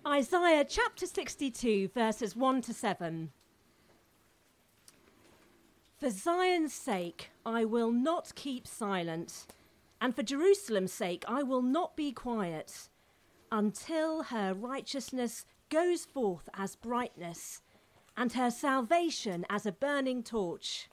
Isaiah chapter 62, verses 1 to 7. For Zion's sake, I will not keep silent, and for Jerusalem's sake, I will not be quiet, until her righteousness goes forth as brightness, and her salvation as a burning torch.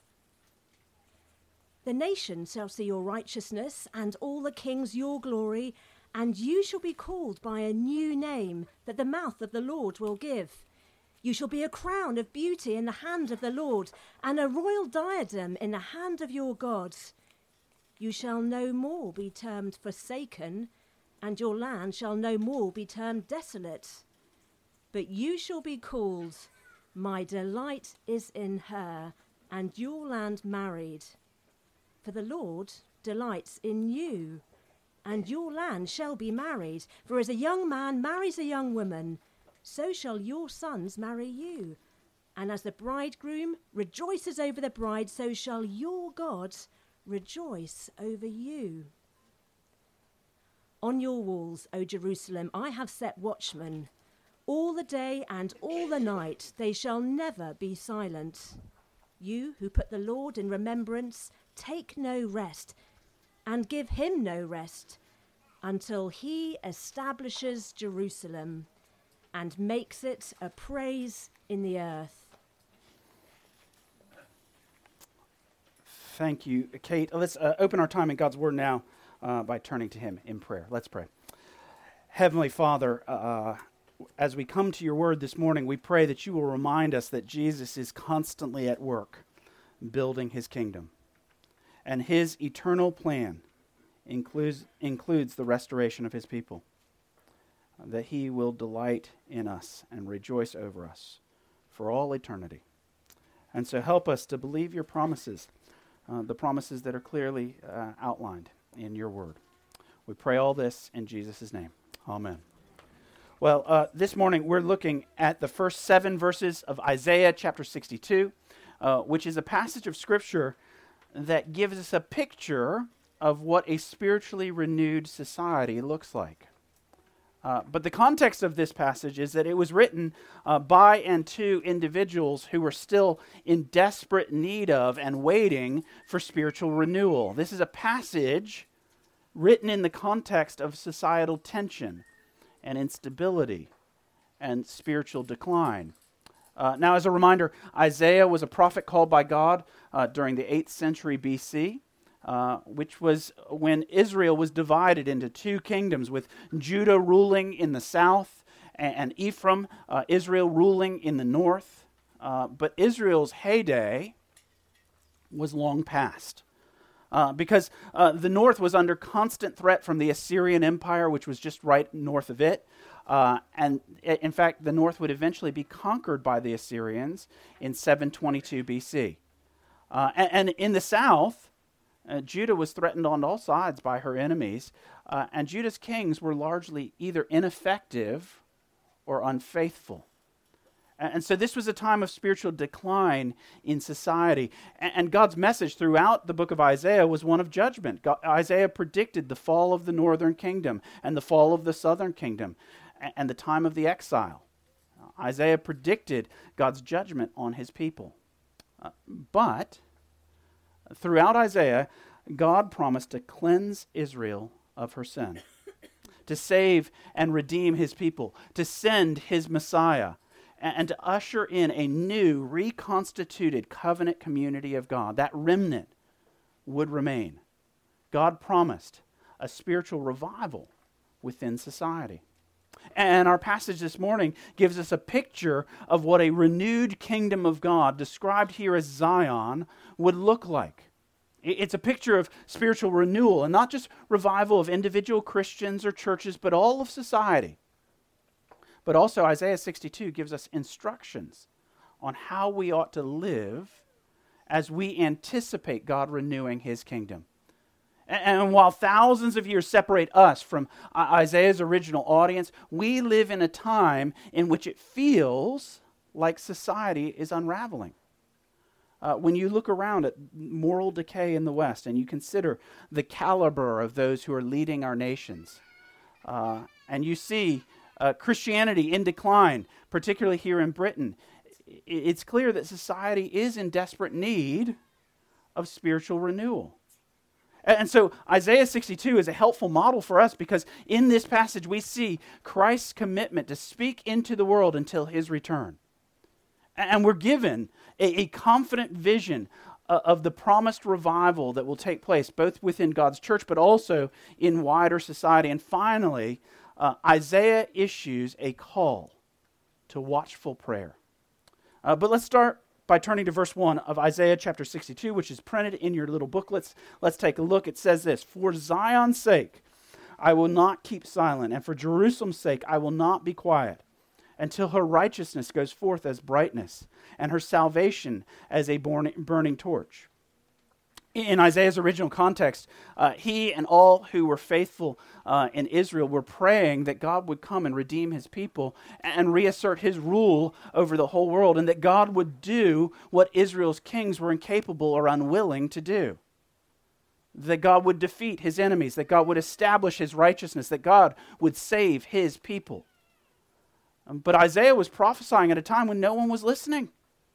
The nations shall see your righteousness, and all the kings your glory, and you shall be called by a new name that the mouth of the Lord will give. You shall be a crown of beauty in the hand of the Lord, and a royal diadem in the hand of your God. You shall no more be termed forsaken, and your land shall no more be termed desolate. But you shall be called, My delight is in her, and your land married. For the Lord delights in you, and your land shall be married. For as a young man marries a young woman, so shall your sons marry you. And as the bridegroom rejoices over the bride, so shall your God rejoice over you. On your walls, O Jerusalem, I have set watchmen. All the day and all the night they shall never be silent. You who put the Lord in remembrance, take no rest, and give him no rest, until he establishes Jerusalem and makes it a praise in the earth. Thank you, Kate. Let's open our time in God's Word now by turning to him in prayer. Let's pray. Heavenly Father, as we come to your Word this morning, we pray that you will remind us that Jesus is constantly at work building his kingdom. And his eternal plan includes the restoration of his people, that he will delight in us and rejoice over us for all eternity. And so help us to believe your promises, the promises that are clearly outlined in your word. We pray all this in Jesus' name. Amen. Well, this morning we're looking at the first 7 verses of Isaiah chapter 62, which is a passage of Scripture that gives us a picture of what a spiritually renewed society looks like. But the context of this passage is that it was written by and to individuals who were still in desperate need of and waiting for spiritual renewal. This is a passage written in the context of societal tension and instability and spiritual decline. Now, as a reminder, Isaiah was a prophet called by God during the 8th century BC. Which was when Israel was divided into 2 kingdoms, with Judah ruling in the south and Ephraim, Israel ruling in the north. But Israel's heyday was long past because the north was under constant threat from the Assyrian Empire, which was just right north of it. And in fact, the north would eventually be conquered by the Assyrians in 722 BC. And in the south, Judah was threatened on all sides by her enemies, and Judah's kings were largely either ineffective or unfaithful. And so this was a time of spiritual decline in society. And God's message throughout the book of Isaiah was one of judgment. Isaiah predicted the fall of the northern kingdom and the fall of the southern kingdom and the time of the exile. Isaiah predicted God's judgment on his people. But throughout Isaiah, God promised to cleanse Israel of her sin, to save and redeem his people, to send his Messiah, and to usher in a new, reconstituted covenant community of God. That remnant would remain. God promised a spiritual revival within society. And our passage this morning gives us a picture of what a renewed kingdom of God, described here as Zion, would look like. It's a picture of spiritual renewal, and not just revival of individual Christians or churches, but all of society. But also Isaiah 62 gives us instructions on how we ought to live as we anticipate God renewing his kingdom. And while thousands of years separate us from Isaiah's original audience, we live in a time in which it feels like society is unraveling. When you look around at moral decay in the West and you consider the caliber of those who are leading our nations, and you see Christianity in decline, particularly here in Britain, it's clear that society is in desperate need of spiritual renewal. And so Isaiah 62 is a helpful model for us because in this passage we see Christ's commitment to speak into the world until his return. And we're given a confident vision of the promised revival that will take place both within God's church but also in wider society. And finally, Isaiah issues a call to watchful prayer. But let's start by turning to verse 1 of Isaiah chapter 62, which is printed in your little booklets. Let's take a look. It says this: "For Zion's sake I will not keep silent, and for Jerusalem's sake I will not be quiet, until her righteousness goes forth as brightness, and her salvation as a burning torch." In Isaiah's original context, he and all who were faithful in Israel were praying that God would come and redeem his people and reassert his rule over the whole world, and that God would do what Israel's kings were incapable or unwilling to do. That God would defeat his enemies, that God would establish his righteousness, that God would save his people. But Isaiah was prophesying at a time when no one was listening.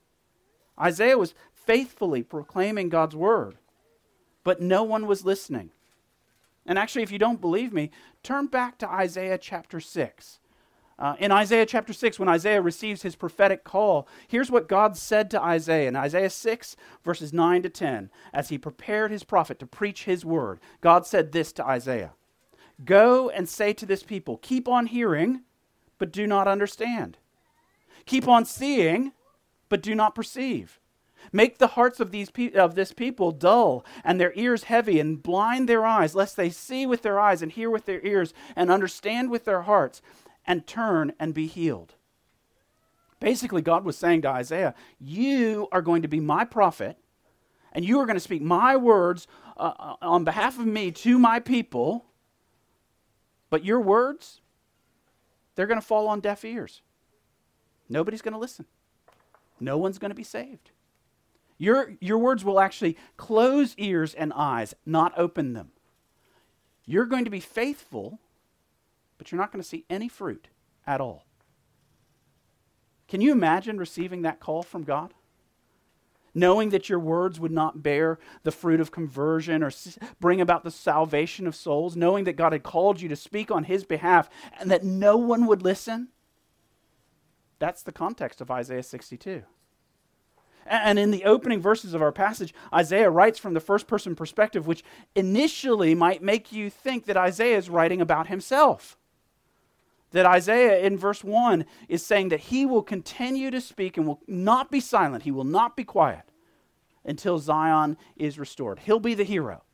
Isaiah was faithfully proclaiming God's word, but no one was listening. And actually, if you don't believe me, turn back to Isaiah chapter 6. In Isaiah chapter 6, when Isaiah receives his prophetic call, here's what God said to Isaiah in Isaiah 6, verses 9 to 10. As he prepared his prophet to preach his word, God said this to Isaiah: "Go and say to this people, keep on hearing, but do not understand. Keep on seeing, but do not perceive. Make the hearts of this people dull, and their ears heavy, and blind their eyes, lest they see with their eyes, and hear with their ears, and understand with their hearts, and turn and be healed." Basically, God was saying to Isaiah, you are going to be my prophet, and you are going to speak my words on behalf of me to my people, but your words, they're going to fall on deaf ears. Nobody's going to listen. No one's going to be saved. Your words will actually close ears and eyes, not open them. You're going to be faithful, but you're not going to see any fruit at all. Can you imagine receiving that call from God? Knowing that your words would not bear the fruit of conversion or bring about the salvation of souls, knowing that God had called you to speak on his behalf and that no one would listen? That's the context of Isaiah 62. And in the opening verses of our passage, Isaiah writes from the first person perspective, which initially might make you think that Isaiah is writing about himself. That Isaiah in verse 1 is saying that he will continue to speak and will not be silent. He will not be quiet until Zion is restored. He'll be the hero.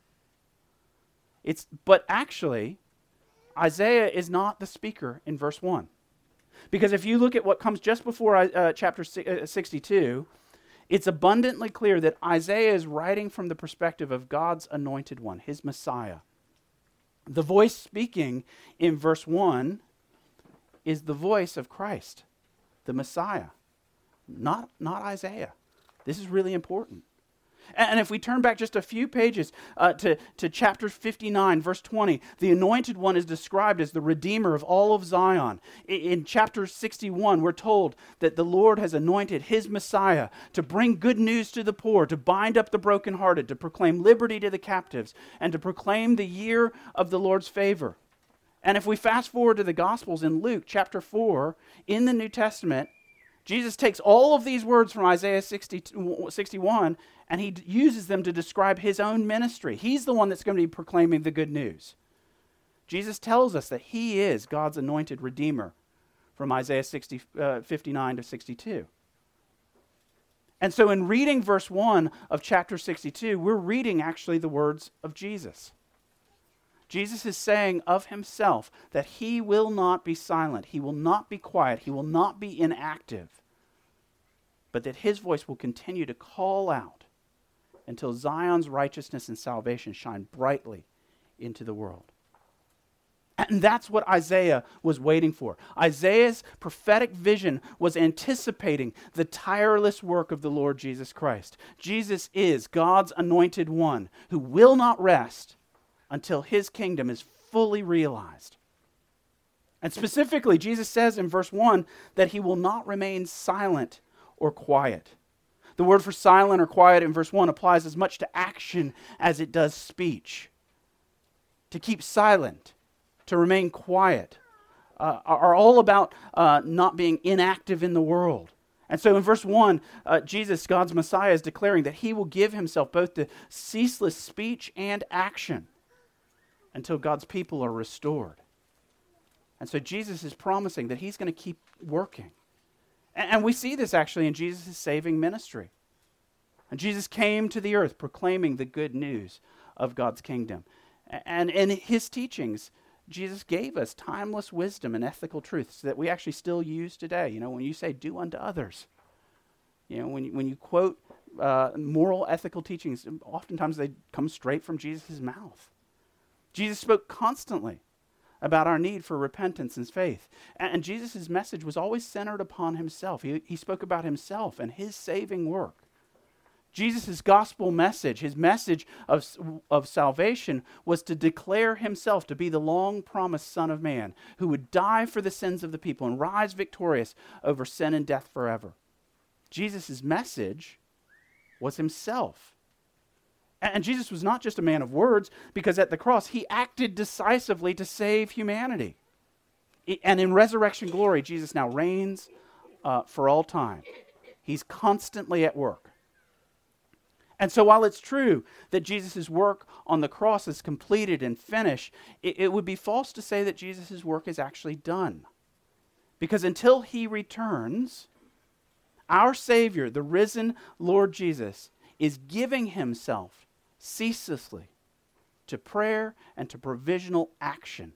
But actually, Isaiah is not the speaker in verse 1. Because if you look at what comes just before chapter 62, it's abundantly clear that Isaiah is writing from the perspective of God's anointed one, his Messiah. The voice speaking in verse 1 is the voice of Christ, the Messiah, not Isaiah. This is really important. And if we turn back just a few pages to chapter 59, verse 20, the anointed one is described as the Redeemer of all of Zion. In chapter 61, we're told that the Lord has anointed his Messiah to bring good news to the poor, to bind up the brokenhearted, to proclaim liberty to the captives, and to proclaim the year of the Lord's favor. And if we fast forward to the Gospels in Luke chapter 4, in the New Testament, Jesus takes all of these words from Isaiah 61 and he uses them to describe his own ministry. He's the one that's going to be proclaiming the good news. Jesus tells us that he is God's anointed Redeemer from Isaiah 59 to 62. And so in reading verse 1 of chapter 62, we're reading actually the words of Jesus. Jesus is saying of himself that he will not be silent, he will not be quiet, he will not be inactive, but that his voice will continue to call out until Zion's righteousness and salvation shine brightly into the world. And that's what Isaiah was waiting for. Isaiah's prophetic vision was anticipating the tireless work of the Lord Jesus Christ. Jesus is God's anointed one who will not rest until his kingdom is fully realized. And specifically, Jesus says in verse 1 that he will not remain silent or quiet. The word for silent or quiet in verse 1 applies as much to action as it does speech. To keep silent, to remain quiet, are all about not being inactive in the world. And so in verse 1, Jesus, God's Messiah, is declaring that he will give himself both to ceaseless speech and action until God's people are restored. And so Jesus is promising that he's going to keep working. And we see this actually in Jesus' saving ministry. And Jesus came to the earth proclaiming the good news of God's kingdom. And in his teachings, Jesus gave us timeless wisdom and ethical truths that we actually still use today. You know, when you say, do unto others, you know, when you quote moral, ethical teachings, oftentimes they come straight from Jesus' mouth. Jesus spoke constantly about our need for repentance and faith. And Jesus' message was always centered upon himself. He spoke about himself and his saving work. Jesus' gospel message, his message of salvation, was to declare himself to be the long-promised Son of Man who would die for the sins of the people and rise victorious over sin and death forever. Jesus' message was himself. And Jesus was not just a man of words, because at the cross, he acted decisively to save humanity. And in resurrection glory, Jesus now reigns for all time. He's constantly at work. And so while it's true that Jesus' work on the cross is completed and finished, it would be false to say that Jesus' work is actually done. Because until he returns, our Savior, the risen Lord Jesus, is giving himself ceaselessly to prayer and to providential action.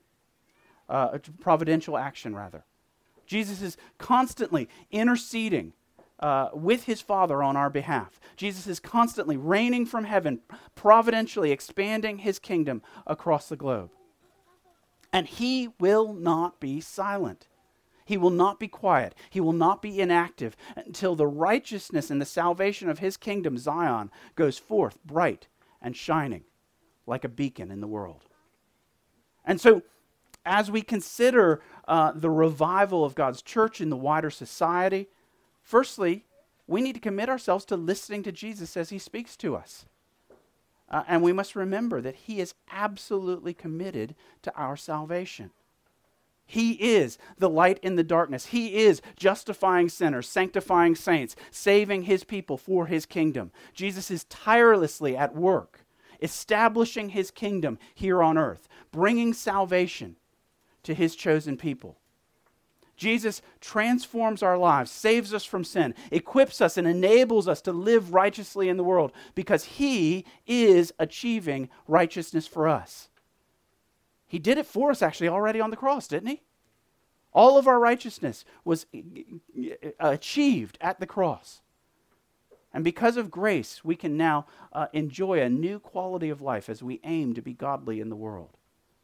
Jesus is constantly interceding with his Father on our behalf. Jesus is constantly reigning from heaven, providentially expanding his kingdom across the globe. And he will not be silent. He will not be quiet. He will not be inactive until the righteousness and the salvation of his kingdom, Zion, goes forth bright and shining like a beacon in the world. And so, as we consider the revival of God's church in the wider society, firstly, we need to commit ourselves to listening to Jesus as he speaks to us. And we must remember that he is absolutely committed to our salvation. He is the light in the darkness. He is justifying sinners, sanctifying saints, saving his people for his kingdom. Jesus is tirelessly at work, establishing his kingdom here on earth, bringing salvation to his chosen people. Jesus transforms our lives, saves us from sin, equips us and enables us to live righteously in the world because he is achieving righteousness for us. He did it for us actually already on the cross, didn't he? All of our righteousness was achieved at the cross. And because of grace, we can now enjoy a new quality of life as we aim to be godly in the world.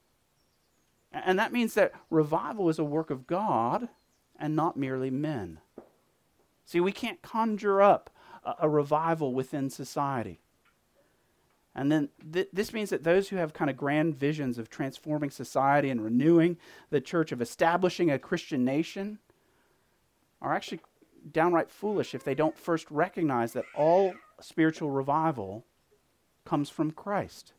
And that means that revival is a work of God and not merely men. See, we can't conjure up a revival within society. And then this means that those who have kind of grand visions of transforming society and renewing the church, of establishing a Christian nation, are actually downright foolish if they don't first recognize that all spiritual revival comes from Christ.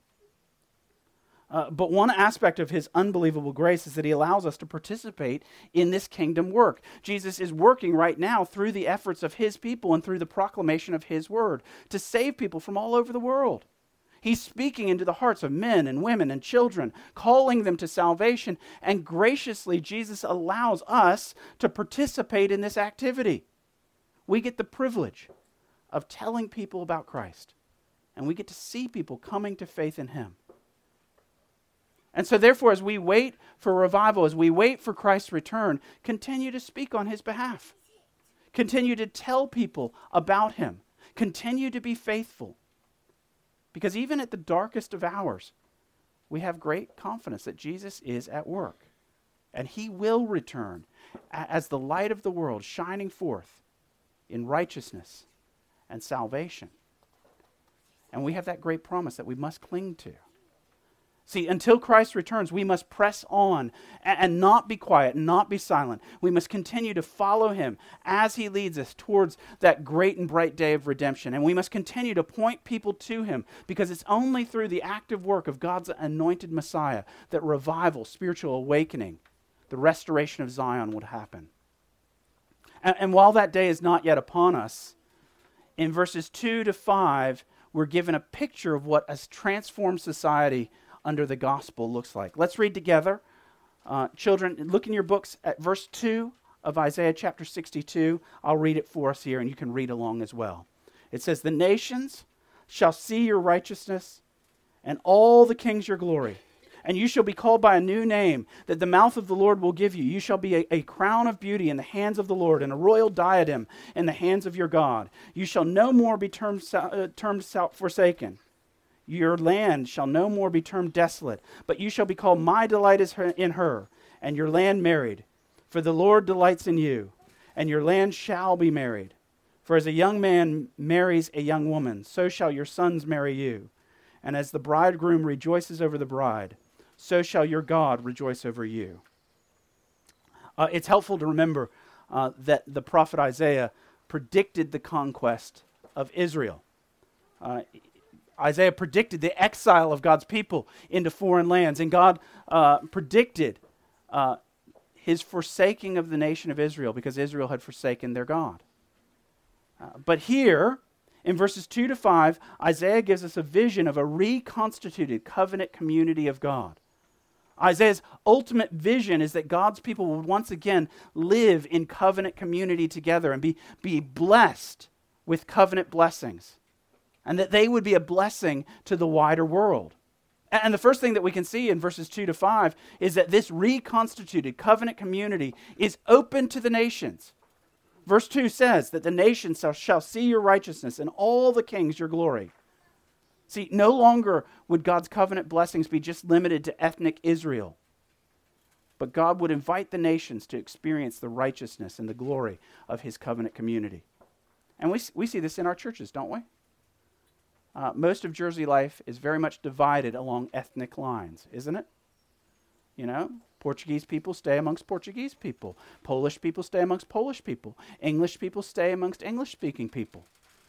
But one aspect of his unbelievable grace is that he allows us to participate in this kingdom work. Jesus is working right now through the efforts of his people and through the proclamation of his word to save people from all over the world. He's speaking into the hearts of men and women and children, calling them to salvation, and graciously Jesus allows us to participate in this activity. We get the privilege of telling people about Christ, and we get to see people coming to faith in him. And so therefore, as we wait for revival, as we wait for Christ's return, continue to speak on his behalf. Continue to tell people about him. Continue to be faithful. Because even at the darkest of hours, we have great confidence that Jesus is at work. And he will return as the light of the world, shining forth in righteousness and salvation. And we have that great promise that we must cling to. See, until Christ returns, we must press on and not be quiet, not be silent. We must continue to follow him as he leads us towards that great and bright day of redemption. And we must continue to point people to him, because it's only through the active work of God's anointed Messiah that revival, spiritual awakening, the restoration of Zion would happen. And while that day is not yet upon us, in verses 2 to 5, we're given a picture of what a transformed society under the gospel looks like. Let's read together. Children, look in your books at verse 2 of Isaiah chapter 62. I'll read it for us here, and you can read along as well. It says, "The nations shall see your righteousness, and all the kings your glory. And you shall be called by a new name that the mouth of the Lord will give you. You shall be a crown of beauty in the hands of the Lord, and a royal diadem in the hands of your God. You shall no more be termed forsaken. Your land shall no more be termed desolate, but you shall be called, my delight is in her, and your land married. For the Lord delights in you, and your land shall be married. For as a young man marries a young woman, so shall your sons marry you. And as the bridegroom rejoices over the bride, so shall your God rejoice over you." It's helpful to remember that the prophet Isaiah predicted the conquest of Israel. Isaiah predicted the exile of God's people into foreign lands, and God predicted his forsaking of the nation of Israel because Israel had forsaken their God. But here, in verses 2 to 5, Isaiah gives us a vision of a reconstituted covenant community of God. Isaiah's ultimate vision is that God's people would once again live in covenant community together and be blessed with covenant blessings, and that they would be a blessing to the wider world. And the first thing that we can see in verses 2 to 5 is that this reconstituted covenant community is open to the nations. Verse 2 says that the nations shall see your righteousness, and all the kings your glory. See, no longer would God's covenant blessings be just limited to ethnic Israel, but God would invite the nations to experience the righteousness and the glory of his covenant community. And we see this in our churches, don't we? Most of Jersey life is very much divided along ethnic lines, isn't it? You know, Portuguese people stay amongst Portuguese people. Polish people stay amongst Polish people. English people stay amongst English-speaking people.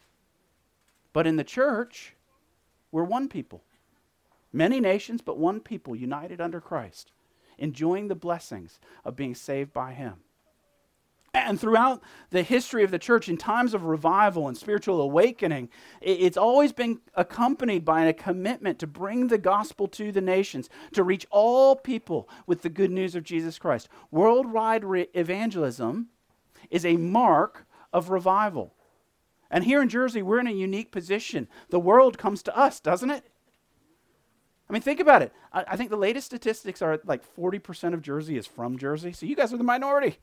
But in the church, we're one people. Many nations, but one people united under Christ, enjoying the blessings of being saved by him. And throughout the history of the church, in times of revival and spiritual awakening, it's always been accompanied by a commitment to bring the gospel to the nations, to reach all people with the good news of Jesus Christ. Worldwide evangelism is a mark of revival. And here in Jersey, we're in a unique position. The world comes to us, doesn't it? I mean, think about it. I think the latest statistics are like 40% of Jersey is from Jersey, so you guys are the minority.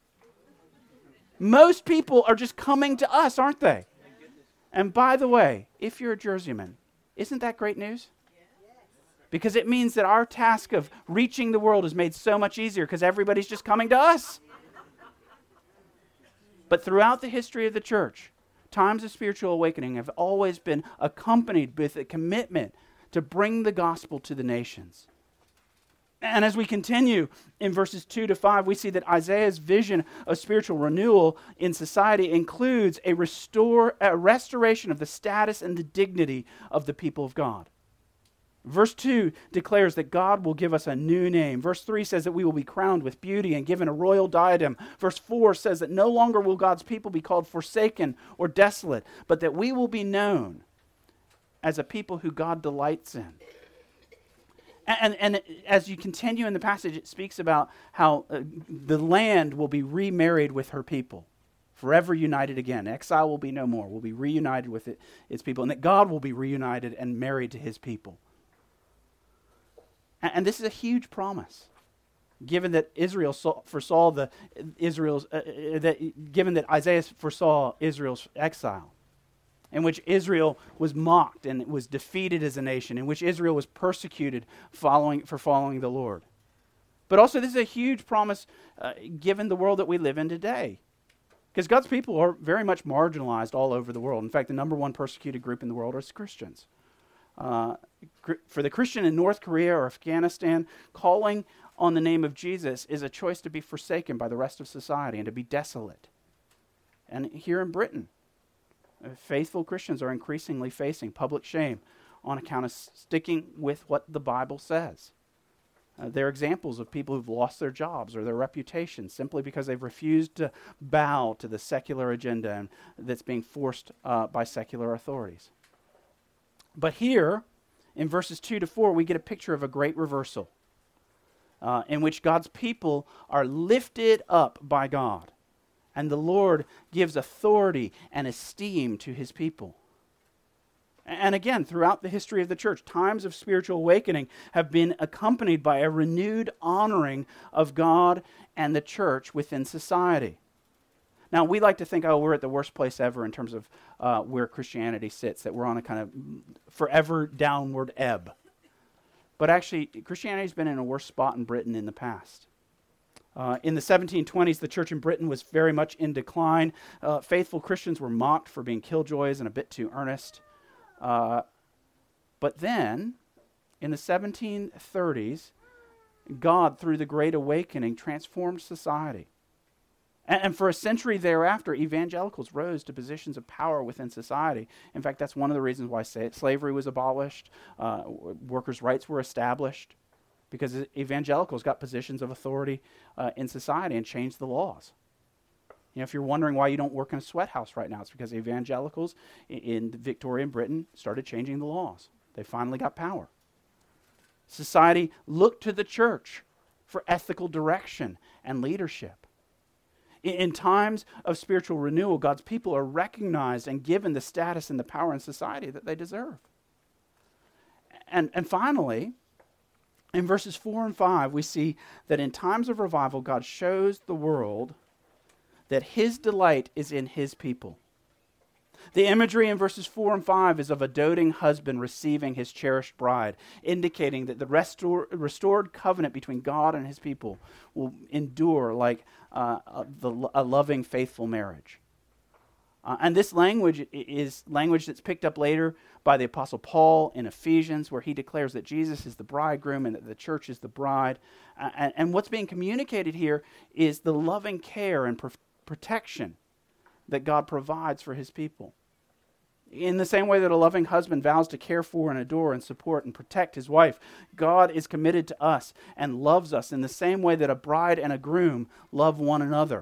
Most people are just coming to us, aren't they? And by the way, if you're a Jerseyman, isn't that great news? Because it means that our task of reaching the world is made so much easier because everybody's just coming to us. But throughout the history of the church, times of spiritual awakening have always been accompanied with a commitment to bring the gospel to the nations. And as we continue in verses 2 to 5, we see that Isaiah's vision of spiritual renewal in society includes a restoration of the status and the dignity of the people of God. Verse 2 declares that God will give us a new name. Verse 3 says that we will be crowned with beauty and given a royal diadem. Verse 4 says that no longer will God's people be called forsaken or desolate, but that we will be known as a people who God delights in. And as you continue in the passage, it speaks about how the land will be remarried with her people, forever united again. Exile will be no more. We'll be reunited with its people, and that God will be reunited and married to his people. And this is a huge promise, given that Isaiah foresaw Israel's exile, in which Israel was mocked and was defeated as a nation, in which Israel was persecuted for following the Lord. But also this is a huge promise given the world that we live in today. Because God's people are very much marginalized all over the world. In fact, the number one persecuted group in the world is Christians. For the Christian in North Korea or Afghanistan, calling on the name of Jesus is a choice to be forsaken by the rest of society and to be desolate. And here in Britain, faithful Christians are increasingly facing public shame on account of sticking with what the Bible says. There are examples of people who've lost their jobs or their reputations simply because they've refused to bow to the secular agenda that's being forced by secular authorities. But here, in verses 2 to 4, we get a picture of a great reversal in which God's people are lifted up by God, and the Lord gives authority and esteem to his people. And again, throughout the history of the church, times of spiritual awakening have been accompanied by a renewed honoring of God and the church within society. Now, we like to think, we're at the worst place ever in terms of where Christianity sits, that we're on a kind of forever downward ebb. But actually, Christianity's been in a worse spot in Britain in the past. In the 1720s, the church in Britain was very much in decline. Faithful Christians were mocked for being killjoys and a bit too earnest. But then, in the 1730s, God, through the Great Awakening, transformed society. And for a century thereafter, evangelicals rose to positions of power within society. In fact, that's one of the reasons why slavery was abolished, workers' rights were established, because evangelicals got positions of authority in society and changed the laws. You know, if you're wondering why you don't work in a sweat house right now, it's because evangelicals in Victorian Britain started changing the laws. They finally got power. Society looked to the church for ethical direction and leadership. In times of spiritual renewal, God's people are recognized and given the status and the power in society that they deserve. And finally, in verses 4 and 5, we see that in times of revival, God shows the world that his delight is in his people. The imagery in verses 4 and 5 is of a doting husband receiving his cherished bride, indicating that the restored covenant between God and his people will endure like a loving, faithful marriage. And this language is language that's picked up later by the Apostle Paul in Ephesians, where he declares that Jesus is the bridegroom and that the church is the bride. And what's being communicated here is the loving care and protection that God provides for his people. In the same way that a loving husband vows to care for and adore and support and protect his wife, God is committed to us and loves us in the same way that a bride and a groom love one another.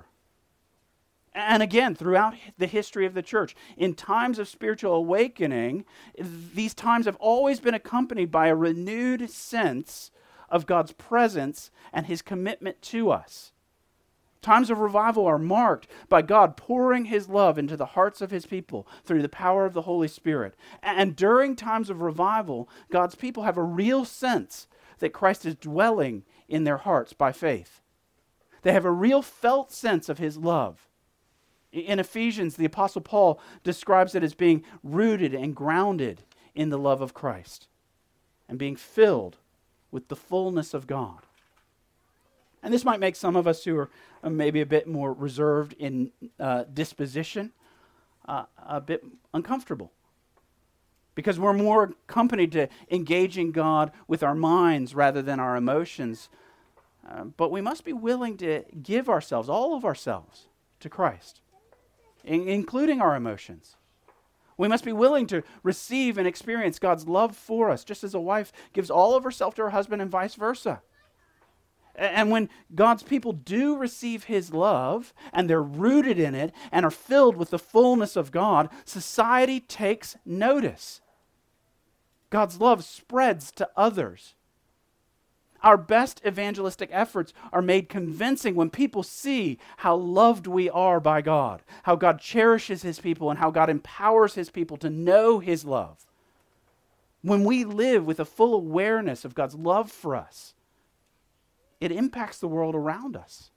And again, throughout the history of the church, in times of spiritual awakening, these times have always been accompanied by a renewed sense of God's presence and his commitment to us. Times of revival are marked by God pouring his love into the hearts of his people through the power of the Holy Spirit. And during times of revival, God's people have a real sense that Christ is dwelling in their hearts by faith. They have a real felt sense of his love. In Ephesians, the Apostle Paul describes it as being rooted and grounded in the love of Christ and being filled with the fullness of God. And this might make some of us who are maybe a bit more reserved in disposition a bit uncomfortable, because we're more accustomed to engaging God with our minds rather than our emotions. But we must be willing to give ourselves, all of ourselves, to Christ, including our emotions. We must be willing to receive and experience God's love for us, just as a wife gives all of herself to her husband and vice versa. And when God's people do receive his love, and they're rooted in it, and are filled with the fullness of God, society takes notice. God's love spreads to others. Our best evangelistic efforts are made convincing when people see how loved we are by God, how God cherishes his people, and how God empowers his people to know his love. When we live with a full awareness of God's love for us, it impacts the world around us.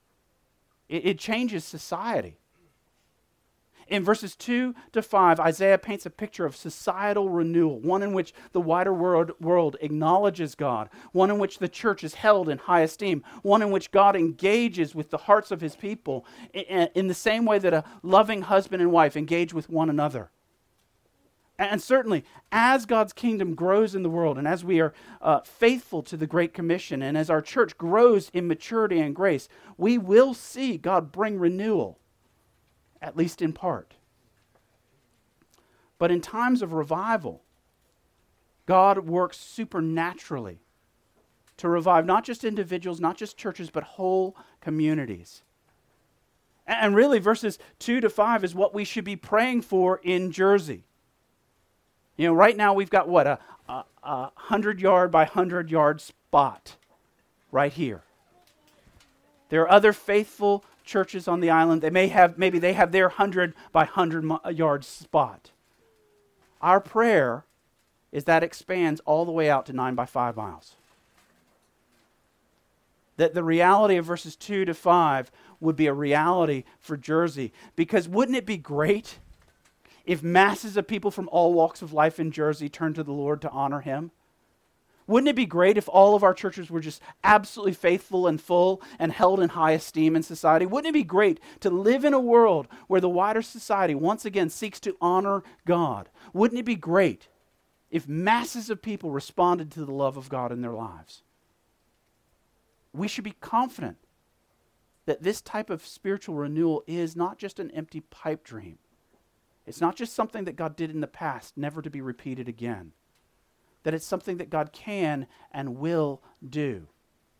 It changes society. In verses 2 to 5, Isaiah paints a picture of societal renewal, one in which the wider world acknowledges God, one in which the church is held in high esteem, one in which God engages with the hearts of his people in the same way that a loving husband and wife engage with one another. And certainly, as God's kingdom grows in the world, and as we are faithful to the Great Commission, and as our church grows in maturity and grace, we will see God bring renewal, at least in part. But in times of revival, God works supernaturally to revive not just individuals, not just churches, but whole communities. And really, verses 2 to 5 is what we should be praying for in Jersey. You know, right now we've got what, a 100-yard by 100-yard spot right here. There are other faithful churches on the island. Maybe they have their 100 by 100-yard spot. Our prayer is that expands all the way out to 9 by 5 miles. That the reality of verses 2 to 5 would be a reality for Jersey. Because wouldn't it be great if masses of people from all walks of life in Jersey turned to the Lord to honor Him? Wouldn't it be great if all of our churches were just absolutely faithful and full and held in high esteem in society? Wouldn't it be great to live in a world where the wider society once again seeks to honor God? Wouldn't it be great if masses of people responded to the love of God in their lives? We should be confident that this type of spiritual renewal is not just an empty pipe dream. It's not just something that God did in the past, never to be repeated again. That it's something that God can and will do.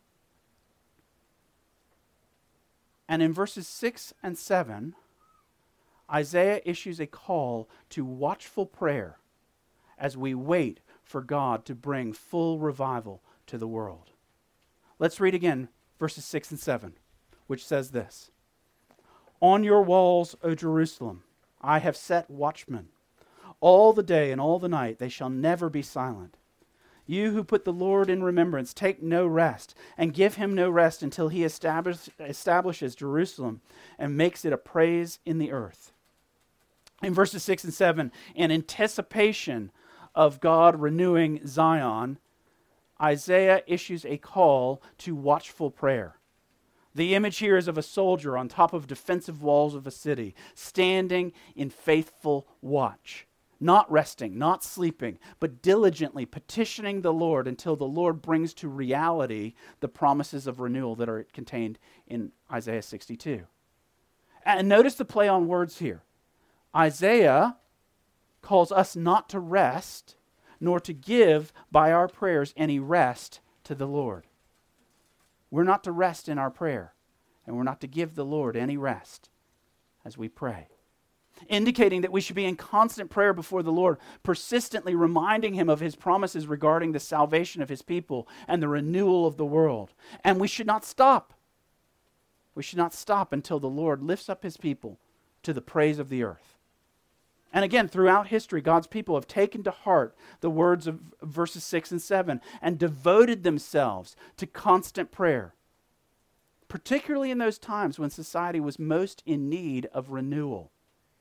And in verses 6 and 7, Isaiah issues a call to watchful prayer as we wait for God to bring full revival to the world. Let's read again verses 6 and 7, which says this. On your walls, O Jerusalem, I have set watchmen. All the day and all the night they shall never be silent. You who put the Lord in remembrance, take no rest, and give Him no rest until He establishes Jerusalem and makes it a praise in the earth. In verses 6 and 7, in anticipation of God renewing Zion, Isaiah issues a call to watchful prayer. The image here is of a soldier on top of defensive walls of a city, standing in faithful watch, not resting, not sleeping, but diligently petitioning the Lord until the Lord brings to reality the promises of renewal that are contained in Isaiah 62. And notice the play on words here. Isaiah calls us not to rest, nor to give by our prayers any rest to the Lord. We're not to rest in our prayer, and we're not to give the Lord any rest as we pray. Indicating that we should be in constant prayer before the Lord, persistently reminding Him of His promises regarding the salvation of His people and the renewal of the world. And we should not stop. We should not stop until the Lord lifts up His people to the praise of the earth. And again, throughout history, God's people have taken to heart the words of verses 6 and 7 and devoted themselves to constant prayer, particularly in those times when society was most in need of renewal.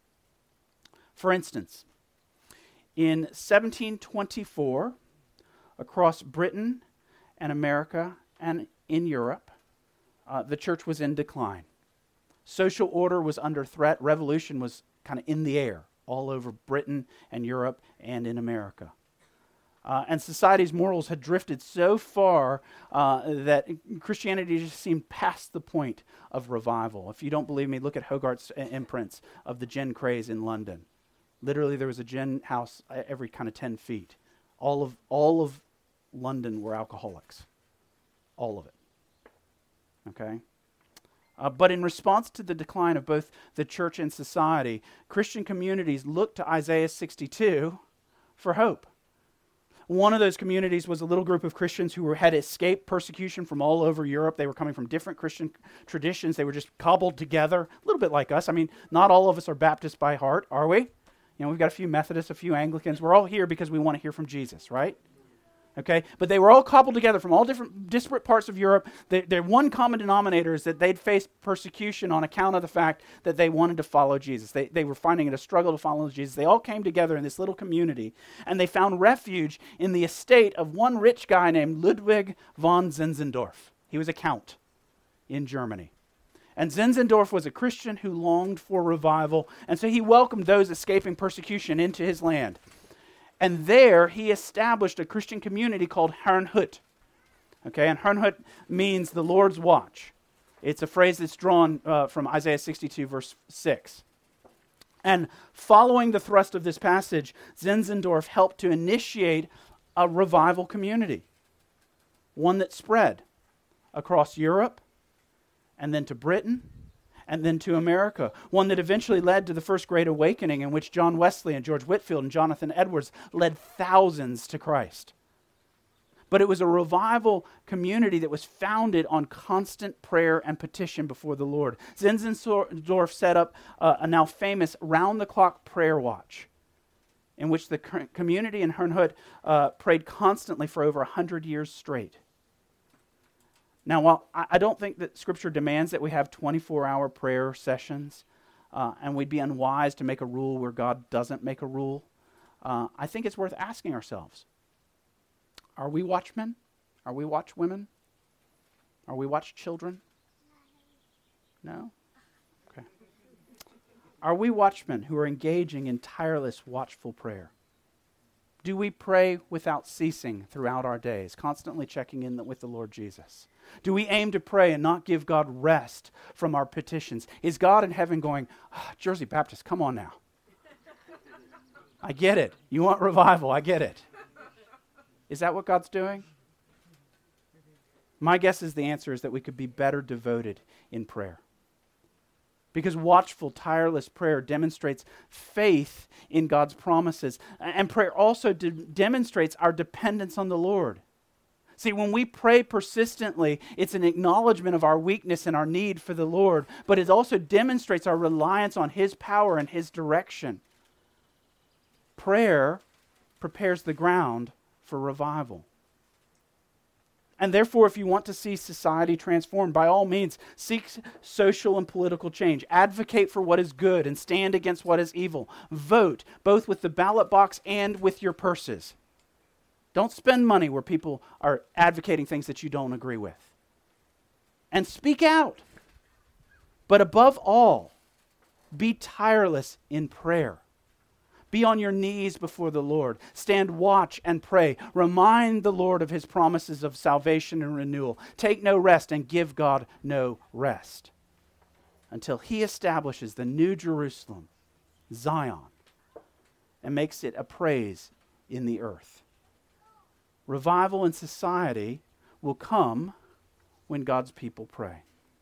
For instance, in 1724, across Britain and America and in Europe, the church was in decline. Social order was under threat. Revolution was kind of in the air all over Britain and Europe and in America. And society's morals had drifted so far that Christianity just seemed past the point of revival. If you don't believe me, look at Hogarth's imprints of the gin craze in London. Literally, there was a gin house every kind of 10 feet. All of London were alcoholics. All of it. Okay? But in response to the decline of both the church and society, Christian communities looked to Isaiah 62 for hope. One of those communities was a little group of Christians who had escaped persecution from all over Europe. They were coming from different Christian traditions. They were just cobbled together, a little bit like us. I mean, not all of us are Baptist by heart, are we? You know, we've got a few Methodists, a few Anglicans. We're all here because we want to hear from Jesus, right? Okay, but they were all cobbled together from all different disparate parts of Europe. Their one common denominator is that they'd faced persecution on account of the fact that they wanted to follow Jesus. They were finding it a struggle to follow Jesus. They all came together in this little community, and they found refuge in the estate of one rich guy named Ludwig von Zinzendorf. He was a count in Germany. And Zinzendorf was a Christian who longed for revival, and so he welcomed those escaping persecution into his land. And there he established a Christian community called Herrnhut. Okay, and Herrnhut means the Lord's watch. It's a phrase that's drawn from Isaiah 62, verse 6. And following the thrust of this passage, Zinzendorf helped to initiate a revival community, one that spread across Europe, and then to Britain, and then to America, one that eventually led to the First Great Awakening, in which John Wesley and George Whitefield and Jonathan Edwards led thousands to Christ. But it was a revival community that was founded on constant prayer and petition before the Lord. Zinzendorf set up a now famous round-the-clock prayer watch, in which the community in Herrnhut prayed constantly for over 100 years straight. Now, while I don't think that Scripture demands that we have 24-hour prayer sessions, and we'd be unwise to make a rule where God doesn't make a rule, I think it's worth asking ourselves, are we watchmen? Are we watchwomen? Are we watch children? No? Okay. Are we watchmen who are engaging in tireless, watchful prayer? Do we pray without ceasing throughout our days, constantly checking in with the Lord Jesus? Do we aim to pray and not give God rest from our petitions? Is God in heaven going, Jersey Baptist, come on now. I get it. You want revival. I get it. Is that what God's doing? My guess is the answer is that we could be better devoted in prayer. Because watchful, tireless prayer demonstrates faith in God's promises. And prayer also demonstrates our dependence on the Lord. See, when we pray persistently, it's an acknowledgement of our weakness and our need for the Lord, but it also demonstrates our reliance on His power and His direction. Prayer prepares the ground for revival. And therefore, if you want to see society transformed, by all means, seek social and political change. Advocate for what is good and stand against what is evil. Vote, both with the ballot box and with your purses. Don't spend money where people are advocating things that you don't agree with. And speak out. But above all, be tireless in prayer. Be on your knees before the Lord. Stand watch and pray. Remind the Lord of His promises of salvation and renewal. Take no rest and give God no rest until He establishes the new Jerusalem, Zion, and makes it a praise in the earth. Revival in society will come when God's people pray.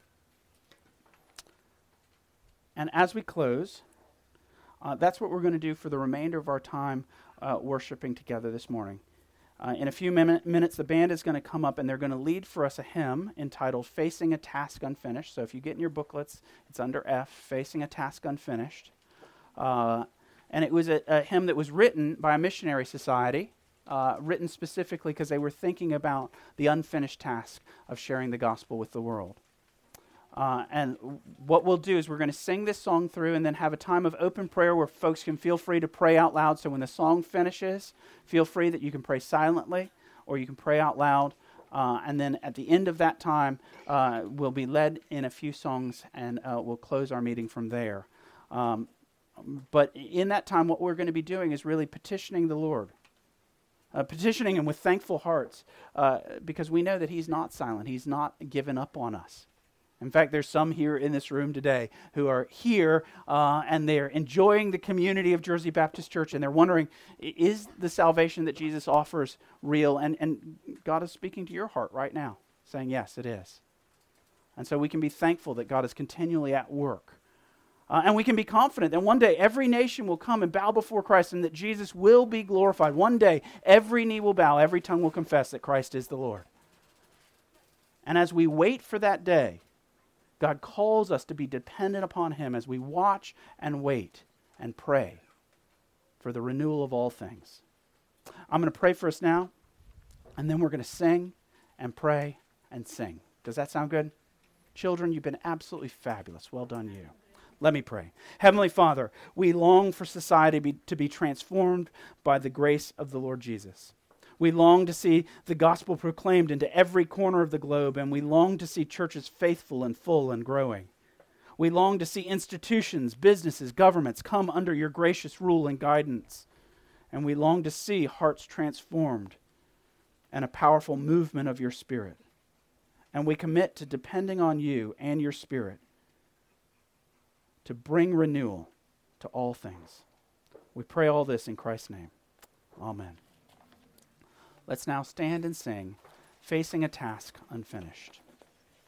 And as we close, that's what we're going to do for the remainder of our time worshiping together this morning. In a few minutes, the band is going to come up and they're going to lead for us a hymn entitled Facing a Task Unfinished. So if you get in your booklets, it's under F, Facing a Task Unfinished. And it was a hymn that was written by a missionary society, written specifically because they were thinking about the unfinished task of sharing the gospel with the world. And what we'll do is we're going to sing this song through and then have a time of open prayer where folks can feel free to pray out loud. So when the song finishes, feel free that you can pray silently or you can pray out loud. And then at the end of that time, we'll be led in a few songs and we'll close our meeting from there. But in that time, what we're going to be doing is really petitioning the Lord. Petitioning Him with thankful hearts because we know that He's not silent. He's not given up on us. In fact, there's some here in this room today who are here and they're enjoying the community of Jersey Baptist Church and they're wondering, is the salvation that Jesus offers real? And God is speaking to your heart right now, saying, yes, it is. And so we can be thankful that God is continually at work. And we can be confident that one day every nation will come and bow before Christ and that Jesus will be glorified. One day every knee will bow, every tongue will confess that Christ is the Lord. And as we wait for that day, God calls us to be dependent upon Him as we watch and wait and pray for the renewal of all things. I'm going to pray for us now, and then we're going to sing and pray and sing. Does that sound good? Children, you've been absolutely fabulous. Well done, you. Let me pray. Heavenly Father, we long for society to be transformed by the grace of the Lord Jesus. We long to see the gospel proclaimed into every corner of the globe, and we long to see churches faithful and full and growing. We long to see institutions, businesses, governments come under your gracious rule and guidance. And we long to see hearts transformed and a powerful movement of your Spirit. And we commit to depending on you and your Spirit to bring renewal to all things. We pray all this in Christ's name. Amen. Let's now stand and sing, Facing a Task Unfinished.